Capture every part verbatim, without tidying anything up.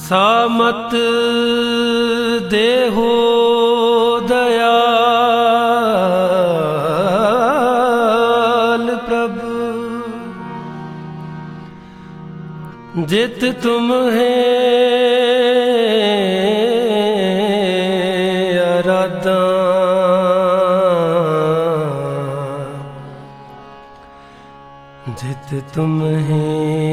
सामत देहो दयाल प्रभु, जित तुम है आराधा, जित तुम है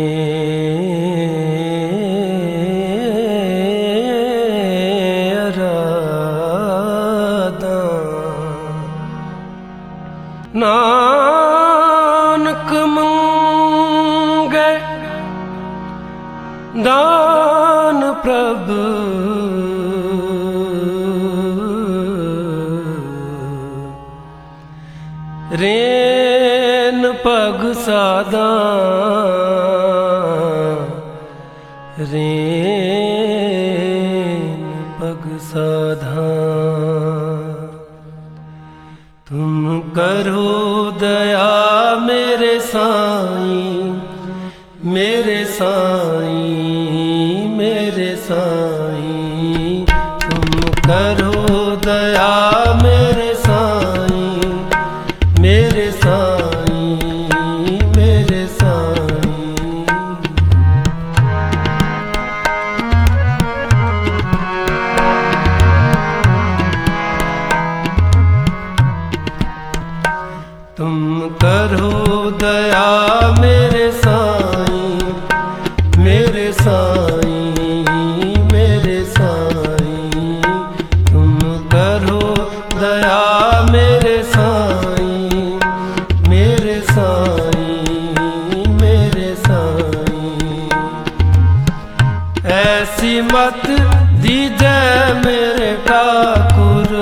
नानक मंगे दान प्रभु, रेन पग सादा, रेन पग साधा। तुम करो दया मेरे साईं, मेरे साईं, मेरे साईं। तुम करो दया मेरे साईं, मेरे साईं, मेरे साईं। तुम करो दया मेरे साईं, मेरे साईं, मेरे साईं। तुम करो दया मेरे साईं, मेरे साईं, मेरे साईं। ऐसी मत दीजै मेरे ठाकुर,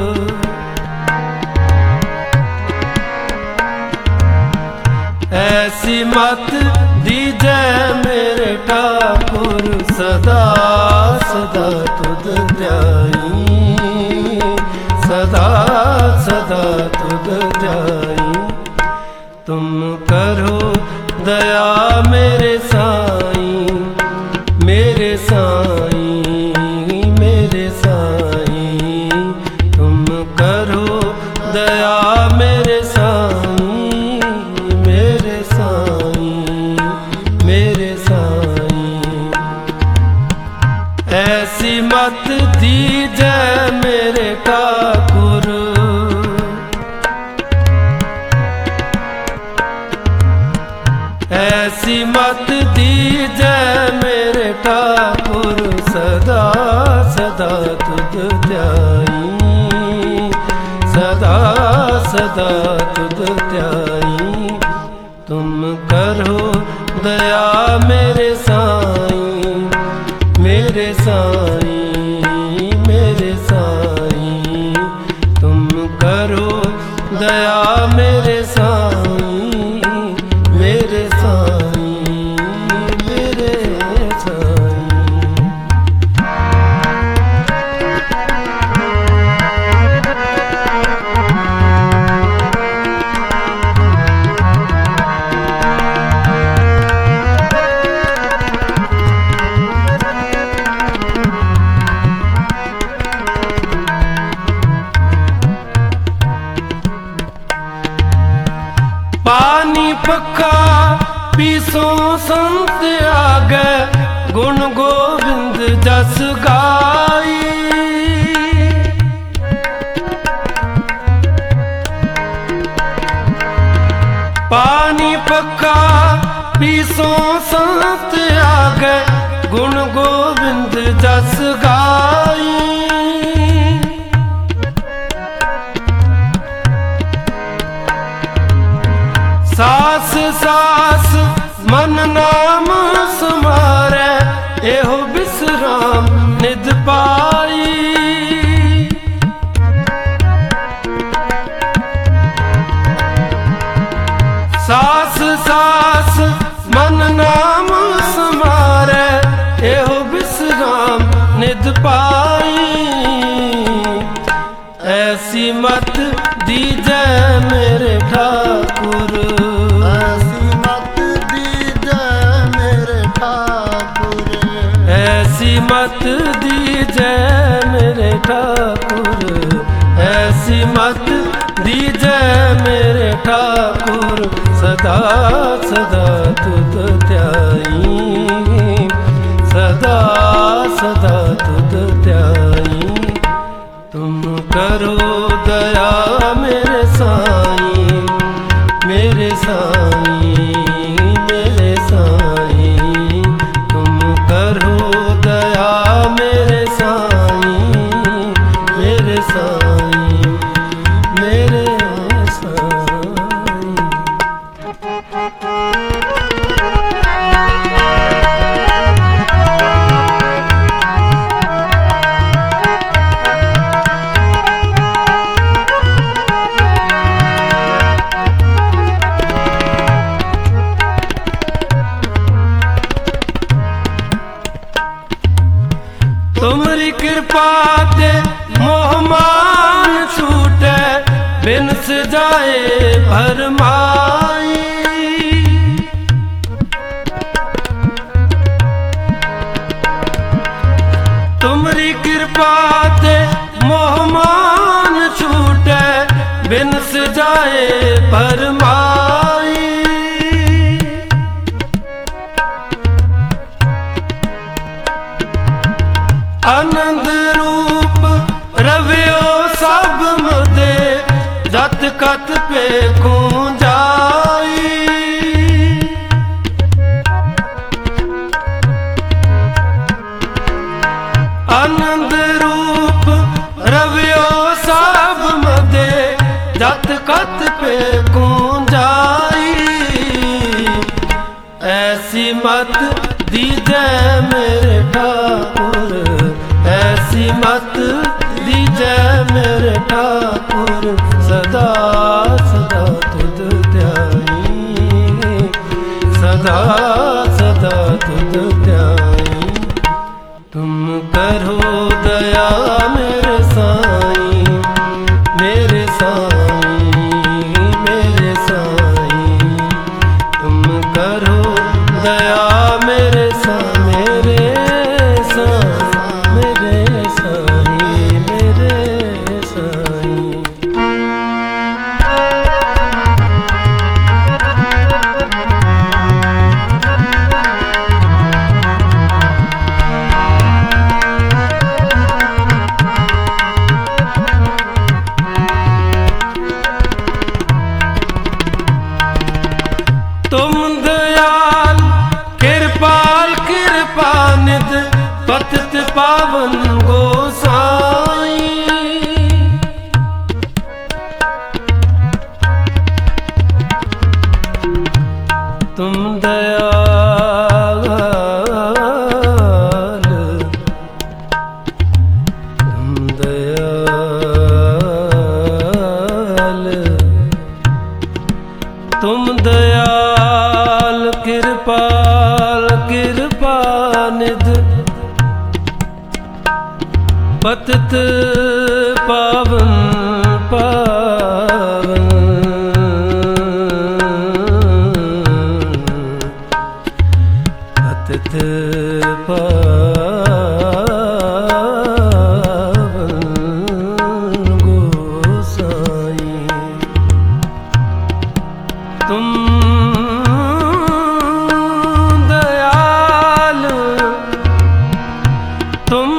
ऐसी मत दीजै मेरे ठाकुर। सदा सदा तुध ध्याई, सदा सदा तुध ध्याई। तुम करो दया मेरे साईं, मेरे साईं, मेरे साईं। तुम करो दया मेरे साईं, मेरे साईं, मेरे साईं। ऐसी मत दीजै मेरे ठाकुर, ऐसी मत दीजै मेरे ठाकुर। सदा सदा तुध ध्याई, सदा सदा तुध ध्याई। तुम करो दया मेरे साईं, मेरे साईं, मेरे साईं। तुम करो दया मेरे साईं, मेरे साईं, मेरे साईं। पानी पक्का पीसो संत आगे, गुण गोविंद जस गाई। पानी पक्का पीसो संत आगे, गुण गोविंद जस गाई। सास सास मन नाम समारे, एहो विश्राम निध पाई। सास सास मन नाम समारे, एहो विश्राम निध पाई। ऐसी मत दीजै मेरे ठाकुर, ऐसी मत दीजै मेरे ठाकुर। ऐसी मत दीजै मेरे ठाकुर, ऐसी मत दीजै मेरे ठाकुर। सदा सदा तुध ध्याई, सदा सदा तुध ध्याई। तुम करो दया मेरे साईं, मेरे साईं, मेरे साईं। तुम करो दया मेरे साईं, मेरे साईं, मेरे साईं। तुमरी कृपा ते मोह मान छूटे, बिन सजाए भरमाई। तुमरी कृपा ते मोह मान छूटे, बिन सजाए भरमाई। आनंद रूप रवियो सब मुदे, जत कत पेखूं जाई। आनंद रूप रवियो सब मुदे, जत कत पेखूं जाई। ऐसी मत दीजै मेरे ठाकुर, ऐसी मत दीजै मेरे ठाकुर। सदा सदा तुध ध्याई, सदा सदा तुध ध्याई। तुम करो दया मेरे साईं, मेरे साईं, मेरे साईं। तुम करो दया मेरे साईं, मेरे साईं, मेरे साईं, मेरे साईं। तुम दयाल कृपाल कृपानिध, पतित पावन गोसाई। तुम दयाल, तुम दयाल, तुम दयाल कृपाल कृपानिध, पतित पावन पावन। पतित पावन गोसाई। तुम दयाल, तुम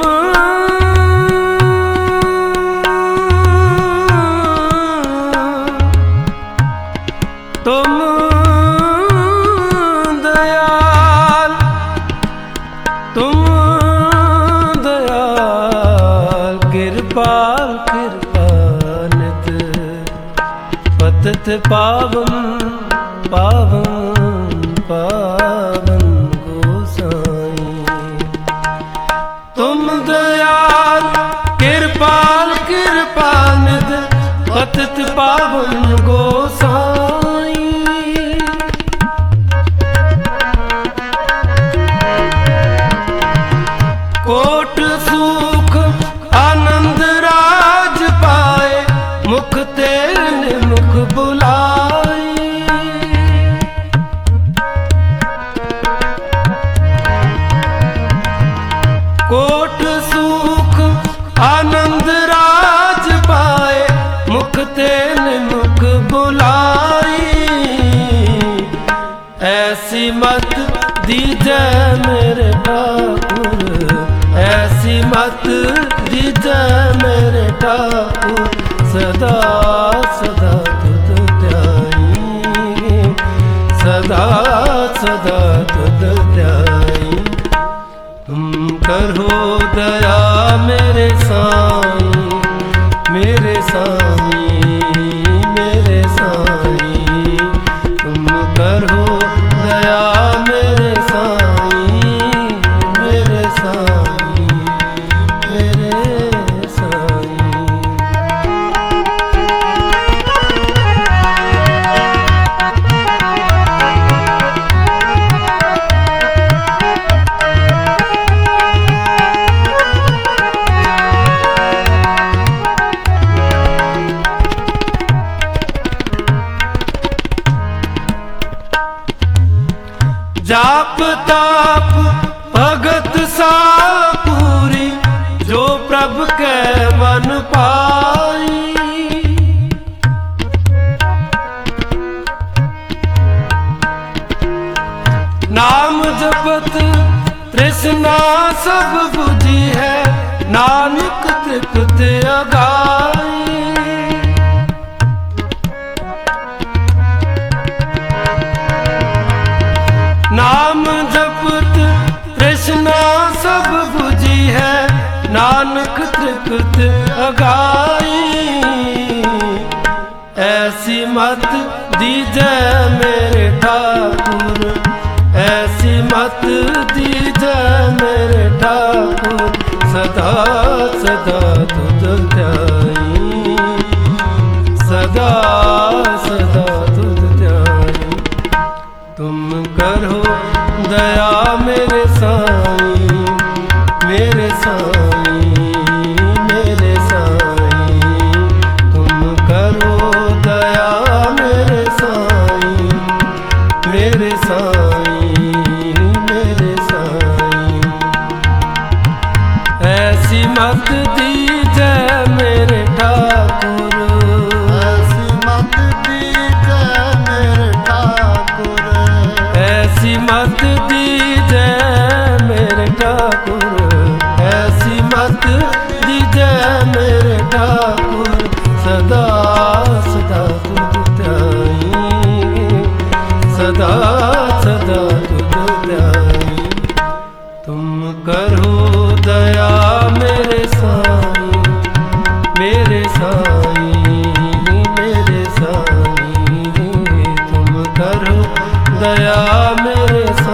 तुम दयाल, तुम दयाल कृपाल कृपानिध, पतित पावन पावन पावन गोसाई। तुम दयाल कृपाल कृपानिध, पतित पावन गोसाई। कोट सुख आनंद राज पाए, मुख तेरे मुख बुलाई। कोट सुख आनंद राज पाए, मुख ते निमुख बुलाई। ऐसी मत दीजै मेरे ठाकुर, ऐसी मत दीजै मेरे ठाकुर, सदा सदा तुध ध्याई, सदा सदा तुध ध्याई। तुम करो दया मेरे साईं, मेरे साईं, मेरे साईं। तुम करो दया मेरे साईं, मेरे साईं, मेरे साईं। जाप ताप भगत साल पूरी, जो प्रभ कै मन पाई। नाम जपत तृष्णा सब बुझी है, नानक तृप्त अगाई। नाम जपत तृष्णा सब बुझी है, नानक तृप्त अगाई। ऐसी मत दीजै मेरे ठाकुर, ऐसी मत दीजै मेरे ठाकुर, सदा सदा तुध ध्याई, सदा सदा तुध ध्याई। तुम करो दया मेरे साईं, मेरे साईं, मेरे साईं। तुम करो दया मेरे साईं, मेरे साईं, मेरे साईं। ऐसी मत दीजै मेरे ठाकुर, ऐसी मत दीजै मेरे ठाकुर, ऐसी मत दीजै मेरे ठाकुर, ऐसी मत दीजै मेरे ठाकुर, सदा सदा तुध ध्याई, सदा सदा तुध ध्याई। तुम करो दया मेरे साईं, मेरे साईं, मेरे साईं। तुम करो दया मेरे